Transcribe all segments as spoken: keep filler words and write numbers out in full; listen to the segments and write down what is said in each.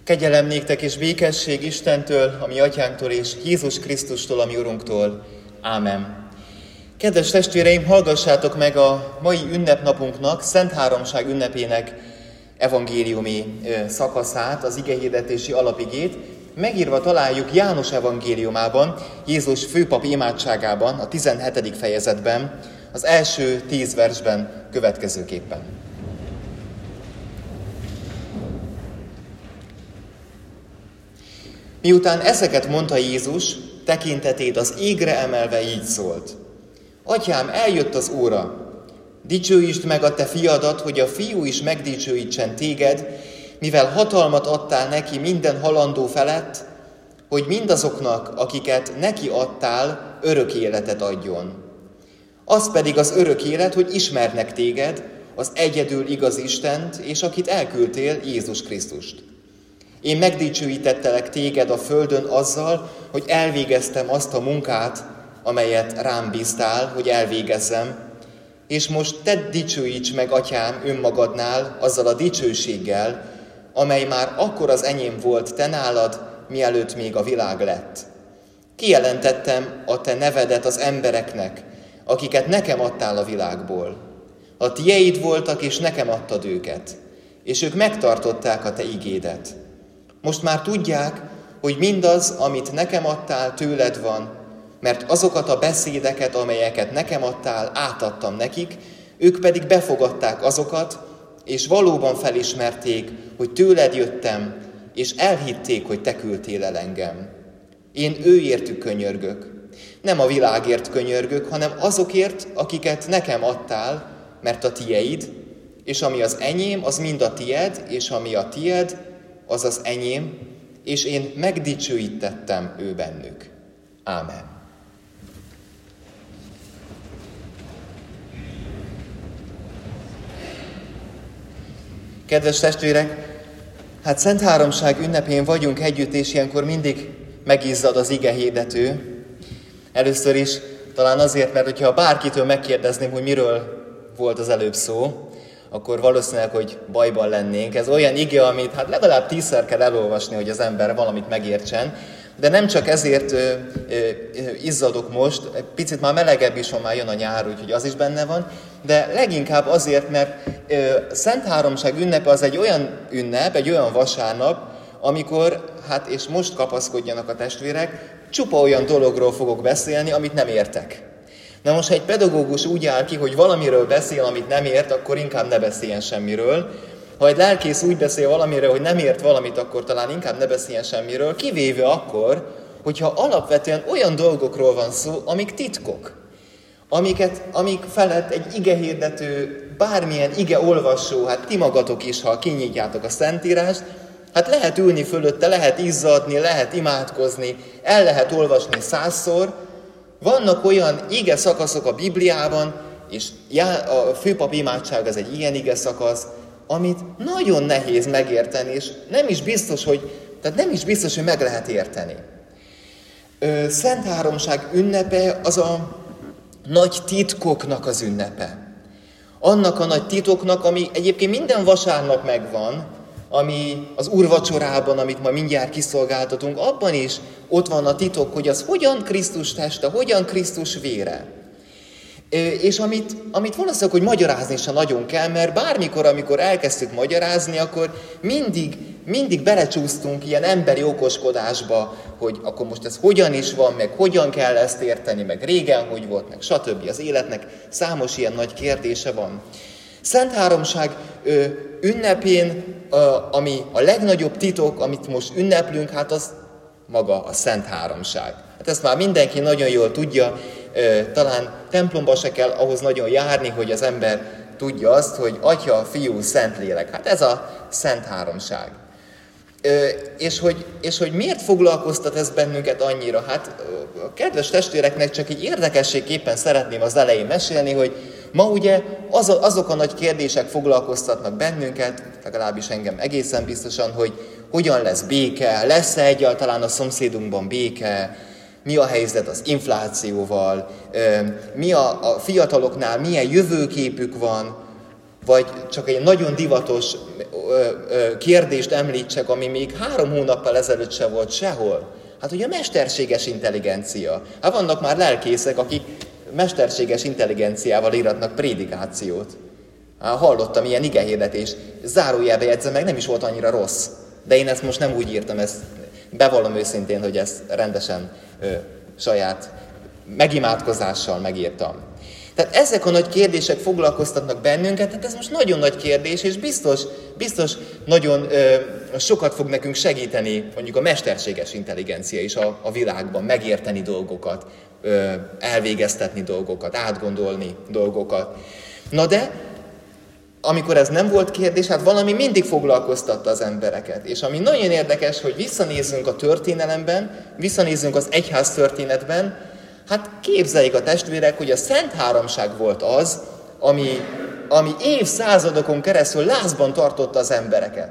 Kegyelem néktek és békesség Istentől, a mi atyánktól és Jézus Krisztustól, a mi Urunktól. Ámen. Kedves testvéreim, hallgassátok meg a mai ünnepnapunknak, Szent Háromság ünnepének evangéliumi szakaszát, az igehirdetési alapigét. Megírva találjuk János evangéliumában, Jézus főpap imádságában, a tizenhetedik fejezetben, az első tíz versben következőképpen. Miután ezeket mondta Jézus, tekintetét az égre emelve így szólt: Atyám, eljött az óra, dicsőítsd meg a te fiadat, hogy a fiú is megdicsőítsen téged, mivel hatalmat adtál neki minden halandó felett, hogy mindazoknak, akiket neki adtál, örök életet adjon. Az pedig az örök élet, hogy ismernek téged, az egyedül igaz Istent, és akit elküldtél, Jézus Krisztust. Én megdicsőítettelek téged a földön azzal, hogy elvégeztem azt a munkát, amelyet rám bíztál, hogy elvégezzem, és most te dicsőíts meg, Atyám, önmagadnál azzal a dicsőséggel, amely már akkor az enyém volt te nálad, mielőtt még a világ lett. Kijelentettem a te nevedet az embereknek, akiket nekem adtál a világból. A tieid voltak, és nekem adtad őket, és ők megtartották a te igédet. Most már tudják, hogy mindaz, amit nekem adtál, tőled van, mert azokat a beszédeket, amelyeket nekem adtál, átadtam nekik, ők pedig befogadták azokat, és valóban felismerték, hogy tőled jöttem, és elhitték, hogy te küldtél el engem. Én őértük könyörgök. Nem a világért könyörgök, hanem azokért, akiket nekem adtál, mert a tieid, és ami az enyém, az mind a tied, és ami a tied, az az enyém, és én megdicsőítettem ő bennük. Ámen. Kedves testvérek, hát Szent Háromság ünnepén vagyunk együtt, és ilyenkor mindig megizzad az igehirdető. Először is talán azért, mert hogyha bárkitől megkérdezném, hogy miről volt az előbb szó, akkor valószínűleg, hogy bajban lennénk. Ez olyan ige, amit hát legalább tízszer kell elolvasni, hogy az ember valamit megértsen. De nem csak ezért ö, ö, izzadok most, picit már melegebb is van, már jön a nyár, úgyhogy az is benne van, de leginkább azért, mert ö, Szent Háromság ünnepe az egy olyan ünnep, egy olyan vasárnap, amikor, hát és most kapaszkodjanak a testvérek, csupa olyan dologról fogok beszélni, amit nem értek. Na most, ha egy pedagógus úgy áll ki, hogy valamiről beszél, amit nem ért, akkor inkább ne beszéljen semmiről. Ha egy lelkész úgy beszél valamiről, hogy nem ért valamit, akkor talán inkább ne beszéljen semmiről, kivéve akkor, hogyha alapvetően olyan dolgokról van szó, amik titkok, amiket, amik felett egy igehirdető, bármilyen igeolvasó, hát ti magatok is, ha kinyitjátok a Szentírást, hát lehet ülni fölötte, lehet izzadni, lehet imádkozni, el lehet olvasni százszor. Vannak olyan ige szakaszok a Bibliában, és a főpap imádság az egy ilyen ige szakasz, amit nagyon nehéz megérteni, és nem is biztos, hogy, tehát nem is biztos, hogy meg lehet érteni. Szent Háromság ünnepe az a nagy titkoknak az ünnepe. Annak a nagy titoknak, ami egyébként minden vasárnap megvan, ami az úrvacsorában, amit ma mindjárt kiszolgáltatunk, abban is ott van a titok, hogy az hogyan Krisztus teste, hogyan Krisztus vére. És amit, amit valószínűleg, hogy magyarázni sem nagyon kell, mert bármikor, amikor elkezdtük magyarázni, akkor mindig, mindig belecsúsztunk ilyen emberi okoskodásba, hogy akkor most ez hogyan is van, meg hogyan kell ezt érteni, meg régen hogy volt, meg stb. Az életnek számos ilyen nagy kérdése van. Szent Háromság ünnepén, ami a legnagyobb titok, amit most ünneplünk, hát az maga a Szent Háromság. Hát ezt már mindenki nagyon jól tudja, talán templomba se kell ahhoz nagyon járni, hogy az ember tudja azt, hogy Atya, Fiú, Szentlélek. Hát ez a Szent Háromság. És hogy, és hogy miért foglalkoztat ez bennünket annyira? Hát a kedves testvéreknek csak egy érdekességképpen szeretném az elején mesélni, hogy ma ugye az a, azok a nagy kérdések foglalkoztatnak bennünket, legalábbis engem egészen biztosan, hogy hogyan lesz béke, lesz-e egyáltalán a szomszédunkban béke, mi a helyzet az inflációval, mi a, a fiataloknál milyen jövőképük van, vagy csak egy nagyon divatos kérdést említsek, ami még három hónappal ezelőtt se volt sehol. Hát ugye a mesterséges intelligencia. Hát vannak már lelkészek, akik mesterséges intelligenciával íratnak prédikációt. Hát hallottam ilyen igehirdetést, zárójelbe jegyzem meg, nem is volt annyira rossz. De én ezt most nem úgy írtam, ezt bevallom őszintén, hogy ezt rendesen ö, saját megimádkozással megírtam. Tehát ezek a nagy kérdések foglalkoztatnak bennünket, tehát ez most nagyon nagy kérdés, és biztos, biztos nagyon ö, sokat fog nekünk segíteni mondjuk a mesterséges intelligencia is a, a világban, megérteni dolgokat, ö, elvégeztetni dolgokat, átgondolni dolgokat. Na de, amikor ez nem volt kérdés, hát valami mindig foglalkoztatta az embereket. És ami nagyon érdekes, hogy visszanézzünk a történelemben, visszanézzünk az egyház történetben, hát képzeljék a testvérek, hogy a Szent Háromság volt az, ami, ami évszázadokon keresztül lázban tartotta az embereket.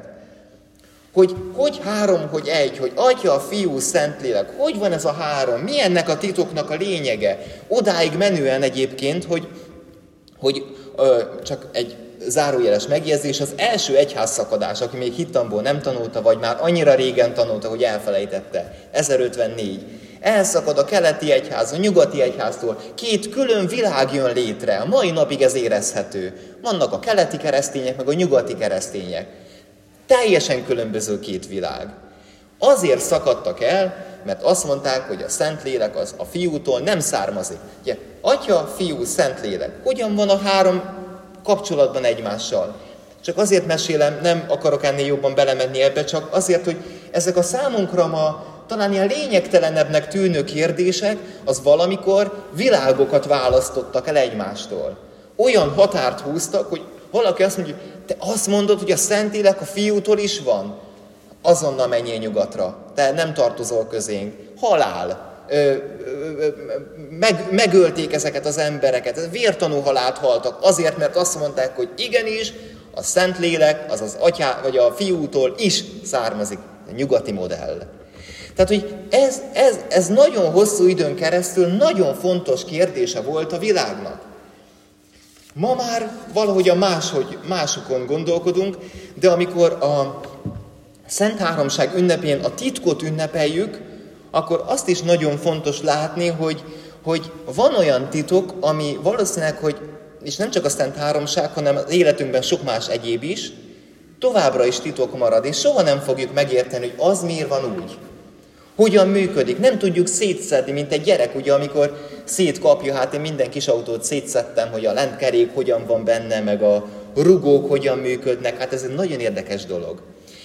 Hogy hogy három, hogy egy, hogy Atya, Fiú, Szentlélek, hogy van ez a három, mi ennek a titoknak a lényege? Odáig menően egyébként, hogy, hogy ö, csak egy zárójeles megjegyzés, az első egyházszakadás, aki még hittamból nem tanulta, vagy már annyira régen tanulta, hogy elfelejtette, ezerötvennégy. Elszakad a keleti egyház, a nyugati egyháztól, két külön világ jön létre, a mai napig ez érezhető. Vannak a keleti keresztények, meg a nyugati keresztények. Teljesen különböző két világ. Azért szakadtak el, mert azt mondták, hogy a Szentlélek az a Fiútól nem származik. Ugye, Atya, Fiú, Szentlélek. Hogyan van a három kapcsolatban egymással? Csak azért mesélem, nem akarok ennél jobban belemenni ebbe, csak azért, hogy ezek a számunkra ma talán ilyen lényegtelenebbnek tűnő kérdések, az valamikor világokat választottak el egymástól. Olyan határt húztak, hogy valaki azt mondja, te azt mondod, hogy a Szentlélek a Fiútól is van? Azonnal menjél nyugatra, te nem tartozol közénk. Halál. Ö, ö, ö, meg, megölték ezeket az embereket, vértanú halált haltak, azért, mert azt mondták, hogy igenis, a Szentlélek, az az Atyá, vagy a Fiútól is származik. A nyugati modell. Tehát, hogy ez, ez, ez nagyon hosszú időn keresztül nagyon fontos kérdése volt a világnak. Ma már valahogy a máshogy, másokon gondolkodunk, de amikor a Szent Háromság ünnepén a titkot ünnepeljük, akkor azt is nagyon fontos látni, hogy, hogy van olyan titok, ami valószínűleg, hogy, és nem csak a Szent Háromság, hanem az életünkben sok más egyéb is, továbbra is titok marad, és soha nem fogjuk megérteni, hogy az miért van úgy. Hogyan működik? Nem tudjuk szétszedni, mint egy gyerek, ugye, amikor szétkapja, hát én minden kis autót szétszedtem, hogy a lentkerék hogyan van benne, meg a rugók hogyan működnek, hát ez egy nagyon érdekes dolog.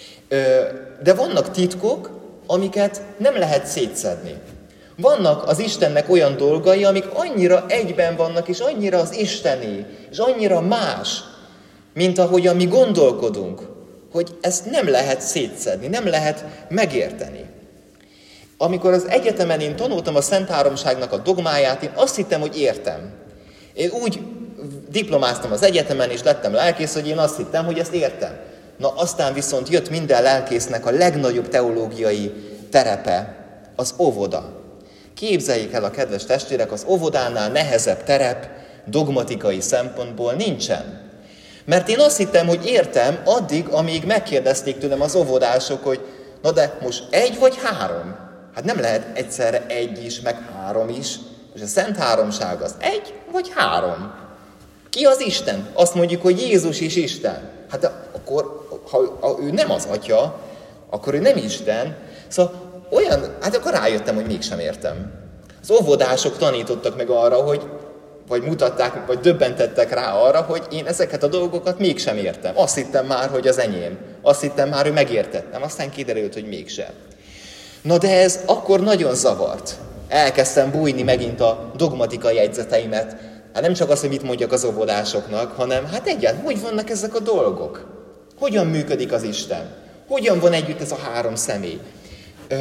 De vannak titkok, amiket nem lehet szétszedni. Vannak az Istennek olyan dolgai, amik annyira egyben vannak, és annyira az Istené, és annyira más, mint ahogyan mi gondolkodunk, hogy ezt nem lehet szétszedni, nem lehet megérteni. Amikor az egyetemen én tanultam a Szent Háromságnak a dogmáját, én azt hittem, hogy értem. Én úgy diplomáztam az egyetemen, és lettem lelkész, hogy én azt hittem, hogy ezt értem. Na aztán viszont jött minden lelkésznek a legnagyobb teológiai terepe, az óvoda. Képzeljék el a kedves testvérek, az óvodánál nehezebb terep dogmatikai szempontból nincsen. Mert én azt hittem, hogy értem addig, amíg megkérdezték tőlem az óvodások, hogy na de most egy vagy három? Hát nem lehet egyszerre egy is, meg három is. És a Szent Háromság az egy vagy három. Ki az Isten? Azt mondjuk, hogy Jézus is Isten. Hát akkor, ha, ha ő nem az Atya, akkor ő nem Isten. Szóval olyan, hát akkor rájöttem, hogy mégsem értem. Az óvodások tanítottak meg arra, hogy, vagy mutatták, vagy döbbentettek rá arra, hogy én ezeket a dolgokat mégsem értem. Azt hittem már, hogy az enyém. Azt hittem már, hogy megértettem. Aztán kiderült, hogy mégsem. Na de ez akkor nagyon zavart. Elkezdtem bújni megint a dogmatikai jegyzeteimet. Hát nem csak az, hogy mit mondjak az óvodásoknak, hanem hát egyáltalán, hogy vannak ezek a dolgok? Hogyan működik az Isten? Hogyan van együtt ez a három személy? Ö,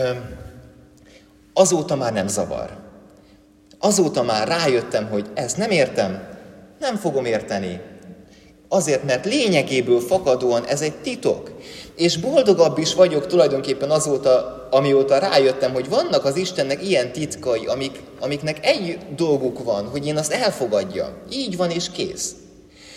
azóta már nem zavar. Azóta már rájöttem, hogy ezt nem értem, nem fogom érteni. Azért, mert lényegéből fakadóan ez egy titok. És boldogabb is vagyok tulajdonképpen azóta, amióta rájöttem, hogy vannak az Istennek ilyen titkai, amik, amiknek egy dolguk van, hogy én azt elfogadjam. Így van és kész.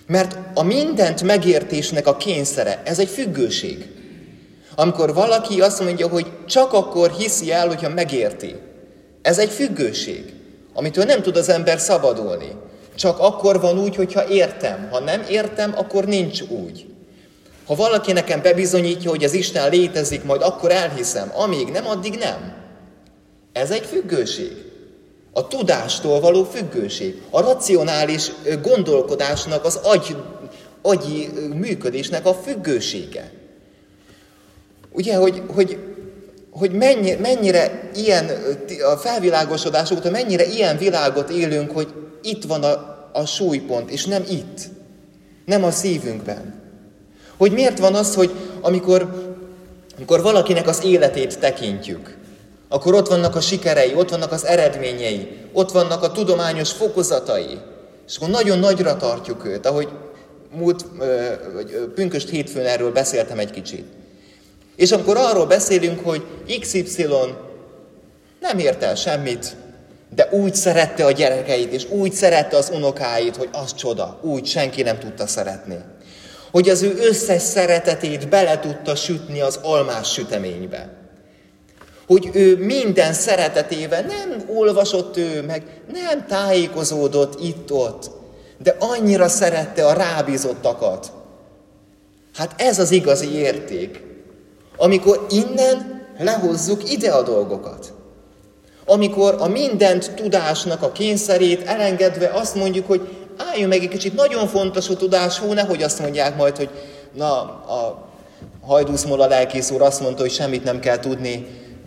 Mert a mindent megértésnek a kényszere, ez egy függőség. Amikor valaki azt mondja, hogy csak akkor hiszi el, hogyha megérti. Ez egy függőség, amitől nem tud az ember szabadulni. Csak akkor van úgy, hogyha értem. Ha nem értem, akkor nincs úgy. Ha valaki nekem bebizonyítja, hogy az Isten létezik, majd akkor elhiszem. Amíg nem, addig nem. Ez egy függőség. A tudástól való függőség. A racionális gondolkodásnak, az agy, agyi működésnek a függősége. Ugye, hogy, hogy, hogy mennyi, mennyire ilyen, a felvilágosodás óta mennyire ilyen világot élünk, hogy itt van a, a súlypont, és nem itt. Nem a szívünkben. Hogy miért van az, hogy amikor, amikor valakinek az életét tekintjük, akkor ott vannak a sikerei, ott vannak az eredményei, ott vannak a tudományos fokozatai, és akkor nagyon nagyra tartjuk őt, ahogy múlt vagy pünkösd hétfőn erről beszéltem egy kicsit. És amikor arról beszélünk, hogy iksz ipszilon nem ért el semmit, de úgy szerette a gyerekeit, és úgy szerette az unokáit, hogy az csoda, úgy senki nem tudta szeretni. Hogy az ő összes szeretetét bele tudta sütni az almás süteménybe. Hogy ő minden szeretetével nem olvasott ő meg, nem tájékozódott itt-ott, de annyira szerette a rábízottakat. Hát ez az igazi érték, amikor innen lehozzuk ide a dolgokat. Amikor a mindent tudásnak a kényszerét elengedve azt mondjuk, hogy álljunk meg egy kicsit, nagyon fontos a tudás, hú, nehogy azt mondják majd, hogy na, a Hajdúszmola lelkész úr azt mondta, hogy semmit nem kell tudni,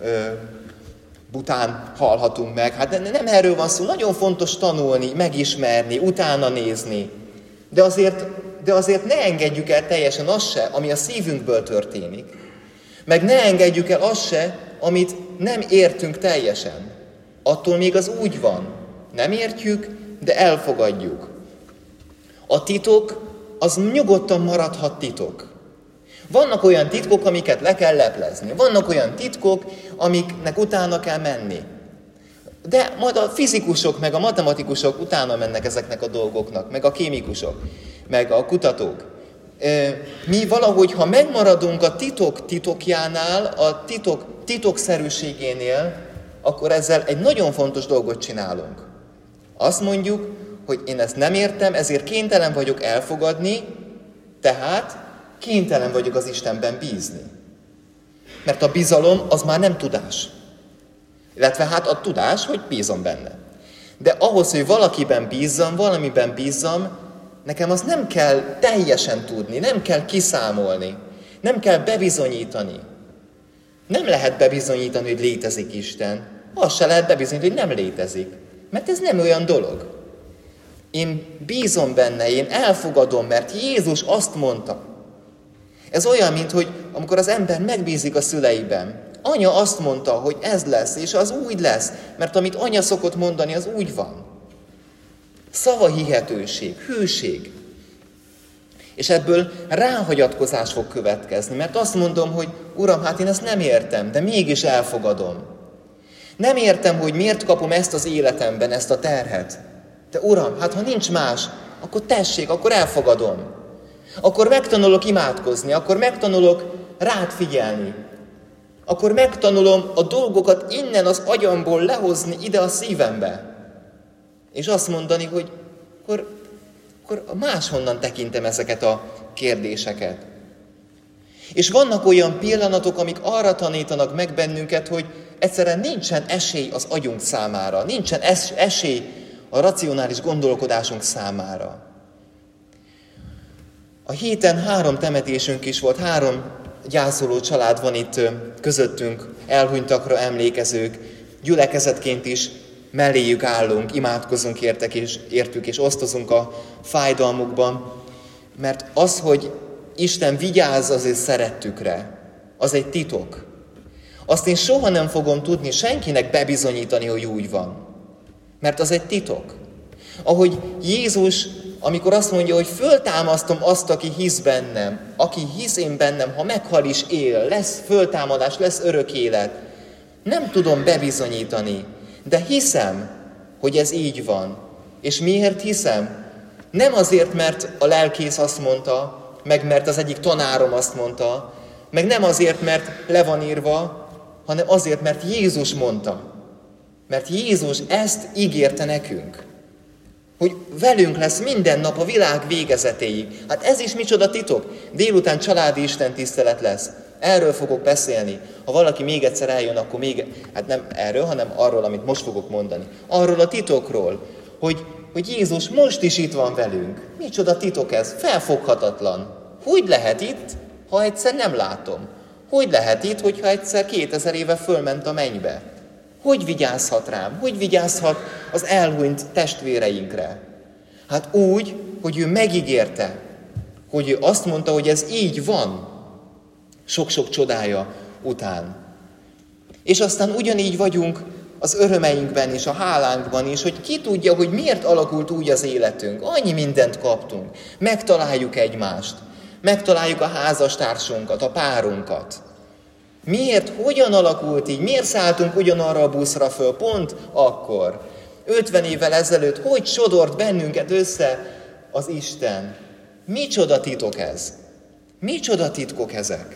bután halhatunk meg. Hát nem erről van szó, nagyon fontos tanulni, megismerni, utána nézni. De azért, de azért ne engedjük el teljesen azt se, ami a szívünkből történik. Meg ne engedjük el azt se, amit nem értünk teljesen. Attól még az úgy van. Nem értjük, de elfogadjuk. A titok, az nyugodtan maradhat titok. Vannak olyan titkok, amiket le kell leplezni. Vannak olyan titkok, amiknek utána kell menni. De majd a fizikusok, meg a matematikusok utána mennek ezeknek a dolgoknak, meg a kémikusok, meg a kutatók. Mi valahogy, ha megmaradunk a titok titokjánál, a titok titokszerűségénél, akkor ezzel egy nagyon fontos dolgot csinálunk. Azt mondjuk, hogy én ezt nem értem, ezért kénytelen vagyok elfogadni, tehát kénytelen vagyok az Istenben bízni. Mert a bizalom az már nem tudás. Illetve hát a tudás, hogy bízom benne. De ahhoz, hogy valakiben bízzam, valamiben bízzam, nekem azt nem kell teljesen tudni, nem kell kiszámolni, nem kell bebizonyítani. Nem lehet bebizonyítani, hogy létezik Isten. Azt se lehet bebizonyítani, hogy nem létezik. Mert ez nem olyan dolog. Én bízom benne, én elfogadom, mert Jézus azt mondta. Ez olyan, mint hogy amikor az ember megbízik a szüleiben. Anya azt mondta, hogy ez lesz, és az úgy lesz, mert amit anya szokott mondani, az úgy van. Szavahihetőség, hűség. És ebből ráhagyatkozás fog következni, mert azt mondom, hogy Uram, hát én ezt nem értem, de mégis elfogadom. Nem értem, hogy miért kapom ezt az életemben, ezt a terhet. De Uram, hát ha nincs más, akkor tessék, akkor elfogadom. Akkor megtanulok imádkozni, akkor megtanulok rád figyelni. Akkor megtanulom a dolgokat innen az agyamból lehozni ide a szívembe. És azt mondani, hogy akkor, akkor máshonnan tekintem ezeket a kérdéseket. És vannak olyan pillanatok, amik arra tanítanak meg bennünket, hogy egyszerűen nincsen esély az agyunk számára, nincsen es- esély a racionális gondolkodásunk számára. A héten három temetésünk is volt, három gyászoló család van itt közöttünk, elhunytakra emlékezők, gyülekezetként is melléjük állunk, imádkozunk értek és, értük, és osztozunk a fájdalmukban, mert az, hogy Isten vigyáz az ő szerettükre, az egy titok. Azt én soha nem fogom tudni senkinek bebizonyítani, hogy úgy van, mert az egy titok. Ahogy Jézus, amikor azt mondja, hogy föltámasztom azt, aki hisz bennem, aki hisz én bennem, ha meghal is él, lesz föltámadás, lesz örök élet. Nem tudom bebizonyítani, de hiszem, hogy ez így van. És miért hiszem? Nem azért, mert a lelkész azt mondta, meg mert az egyik tanárom azt mondta, meg nem azért, mert le van írva, hanem azért, mert Jézus mondta. Mert Jézus ezt ígérte nekünk. Hogy velünk lesz minden nap a világ végezetéig. Hát ez is micsoda titok. Délután családi istentisztelet lesz. Erről fogok beszélni. Ha valaki még egyszer eljön, akkor még, hát nem erről, hanem arról, amit most fogok mondani. Arról a titokról, hogy, hogy Jézus most is itt van velünk. Micsoda titok ez? Felfoghatatlan. Hogy lehet itt, ha egyszer nem látom? Hogy lehet itt, hogyha egyszer kétezer éve fölment a mennybe? Hogy vigyázhat rám? Hogy vigyázhat az elhunyt testvéreinkre? Hát úgy, hogy ő megígérte, hogy ő azt mondta, hogy ez így van, sok-sok csodája után. És aztán ugyanígy vagyunk az örömeinkben és a hálánkban is, hogy ki tudja, hogy miért alakult úgy az életünk. Annyi mindent kaptunk. Megtaláljuk egymást. Megtaláljuk a házastársunkat, a párunkat. Miért, hogyan alakult így? Miért szálltunk ugyanarra a buszra föl pont akkor? ötven évvel ezelőtt hogy sodort bennünket össze az Isten? Micsoda titok ez? Micsoda titkok ezek?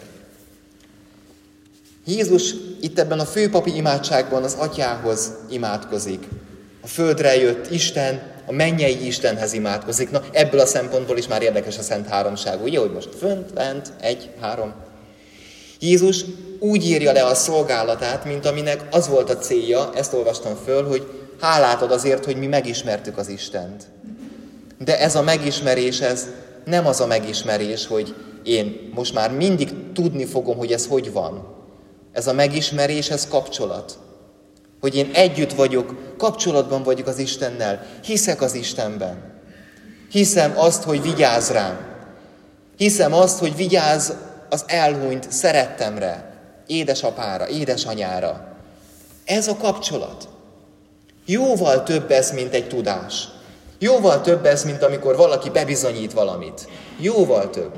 Jézus itt ebben a főpapi imádságban az Atyához imádkozik. A földre jött Isten, a mennyei Istenhez imádkozik. Na, ebből a szempontból is már érdekes a Szent Háromság. Ugye, hogy most fönt, lent, egy, három. Jézus úgy írja le a szolgálatát, mint aminek az volt a célja, ezt olvastam föl, hogy hálát ad azért, hogy mi megismertük az Istent. De ez a megismerés, ez nem az a megismerés, hogy én most már mindig tudni fogom, hogy ez hogy van. Ez a megismerés, ez kapcsolat. Hogy én együtt vagyok, kapcsolatban vagyok az Istennel, hiszek az Istenben. Hiszem azt, hogy vigyáz rám. Hiszem azt, hogy vigyáz az elhunyt szerettemre, édesapára, édesanyára. Ez a kapcsolat. Jóval több ez, mint egy tudás. Jóval több ez, mint amikor valaki bebizonyít valamit. Jóval több.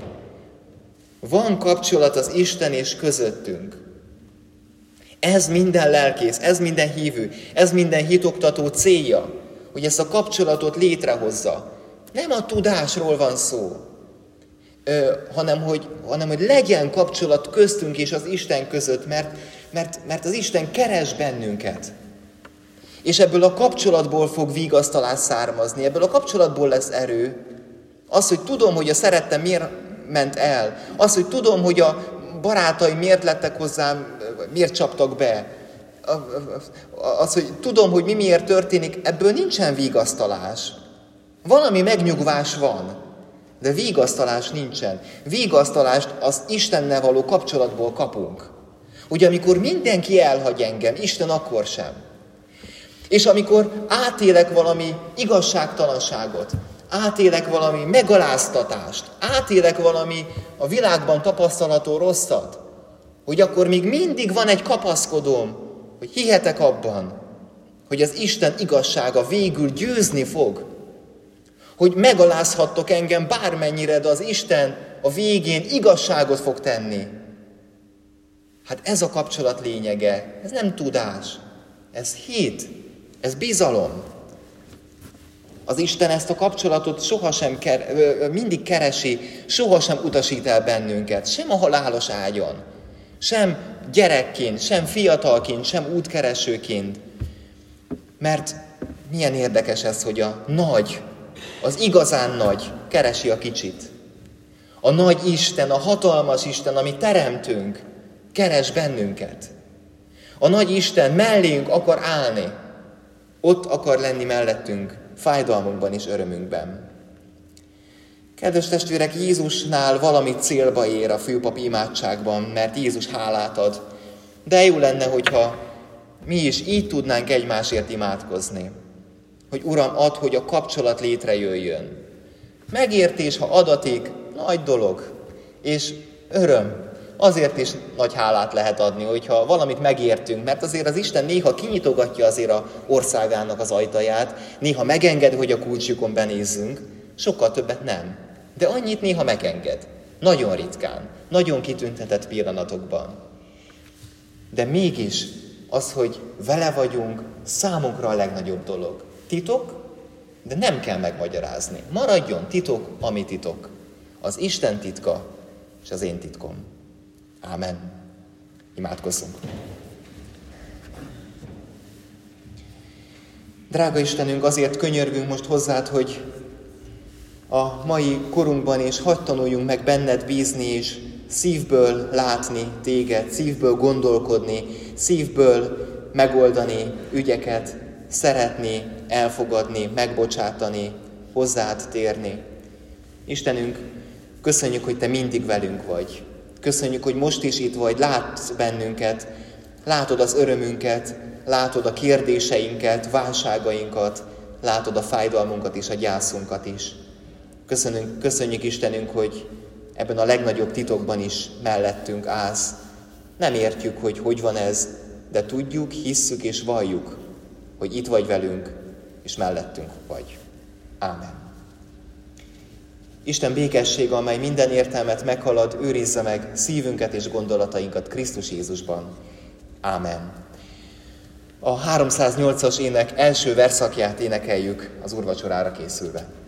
Van kapcsolat az Isten és közöttünk. Ez minden lelkész, ez minden hívő, ez minden hitoktató célja, hogy ezt a kapcsolatot létrehozza. Nem a tudásról van szó, ö, hanem, hogy, hanem hogy legyen kapcsolat köztünk és az Isten között, mert, mert, mert az Isten keres bennünket. És ebből a kapcsolatból fog vigasztalás származni, ebből a kapcsolatból lesz erő. Az, hogy tudom, hogy a szerettem miért ment el, az, hogy tudom, hogy a barátaim miért lettek hozzám, miért csaptak be, az, hogy tudom, hogy mi miért történik, ebből nincsen vigasztalás. Valami megnyugvás van, de vigasztalás nincsen. Vigasztalást az Istennel való kapcsolatból kapunk. Ugye amikor mindenki elhagy engem, Isten akkor sem. És amikor átélek valami igazságtalanságot, átélek valami megaláztatást, átélek valami a világban tapasztalható rosszat, hogy akkor még mindig van egy kapaszkodóm, hogy hihetek abban, hogy az Isten igazsága végül győzni fog. Hogy megalázhattok engem bármennyire, de az Isten a végén igazságot fog tenni. Hát ez a kapcsolat lényege, ez nem tudás, ez hit, ez bizalom. Az Isten ezt a kapcsolatot sohasem ker, mindig keresi, sohasem utasít el bennünket, sem a halálos ágyon, sem gyerekként, sem fiatalként, sem útkeresőként. Mert milyen érdekes ez, hogy a nagy, az igazán nagy keresi a kicsit. A nagy Isten, a hatalmas Isten, ami teremtünk, keres bennünket. A nagy Isten mellénk akar állni, ott akar lenni mellettünk, fájdalmunkban és örömünkben. Kedves testvérek, Jézusnál valami célba ér a főpapi imádságban, mert Jézus hálát ad. De jó lenne, hogyha mi is így tudnánk egymásért imádkozni. Hogy Uram, add, hogy a kapcsolat létrejöjjön. Megértés, ha adatik, nagy dolog. És öröm. Azért is nagy hálát lehet adni, hogyha valamit megértünk, mert azért az Isten néha kinyitogatja azért a országának az ajtaját, néha megenged, hogy a kulcsjukon benézzünk, sokkal többet nem. De annyit néha megenged. Nagyon ritkán, nagyon kitüntetett pillanatokban. De mégis az, hogy vele vagyunk, számunkra a legnagyobb dolog. Titok, de nem kell megmagyarázni. Maradjon titok, ami titok. Az Isten titka és az én titkom. Ámen. Imádkozzunk. Drága Istenünk, azért könyörgünk most hozzád, hogy a mai korunkban is hadd tanuljunk meg benned bízni, és szívből látni téged, szívből gondolkodni, szívből megoldani ügyeket, szeretni, elfogadni, megbocsátani, hozzád térni. Istenünk, köszönjük, hogy te mindig velünk vagy. Köszönjük, hogy most is itt vagy, látsz bennünket, látod az örömünket, látod a kérdéseinket, válságainkat, látod a fájdalmunkat és a gyászunkat is. Köszönünk, köszönjük Istenünk, hogy ebben a legnagyobb titokban is mellettünk állsz. Nem értjük, hogy hogy van ez, de tudjuk, hisszük és valljuk, hogy itt vagy velünk, és mellettünk vagy. Ámen. Isten békessége, amely minden értelmet meghalad, őrizze meg szívünket és gondolatainkat Krisztus Jézusban. Ámen. A háromszáznyolcas ének első verszakját énekeljük az úrvacsorára készülve.